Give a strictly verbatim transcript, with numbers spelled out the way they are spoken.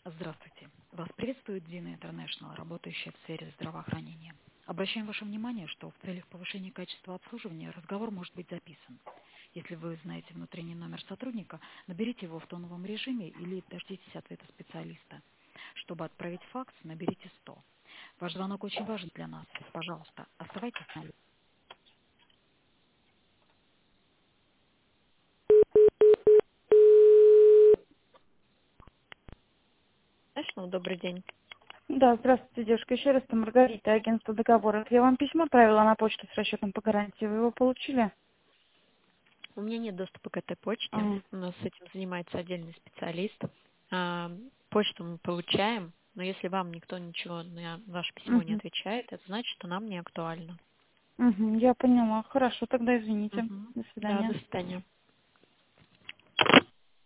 Здравствуйте. Вас приветствует Дина Интернешнл, работающая в сфере здравоохранения. Обращаем ваше внимание, что в целях повышения качества обслуживания разговор может быть записан. Если вы знаете внутренний номер сотрудника, наберите его в тоновом режиме или дождитесь ответа специалиста. Чтобы отправить факс, наберите сто. Ваш звонок очень важен для нас. Пожалуйста, оставайтесь на линии. National, добрый день. Да, здравствуйте, девушка. Еще раз, это Маргарита, агентство договоров. Я вам письмо отправила на почту с расчетом по гарантии. Вы его получили? У меня нет доступа к этой почте. Ага. У нас с этим занимается отдельный специалист. А, почту мы получаем, но если вам никто ничего на ваше письмо не Угу. отвечает, это значит, что нам не актуально. Угу, я поняла. Хорошо, тогда извините. Мгм. До Да, свидания. до свидания.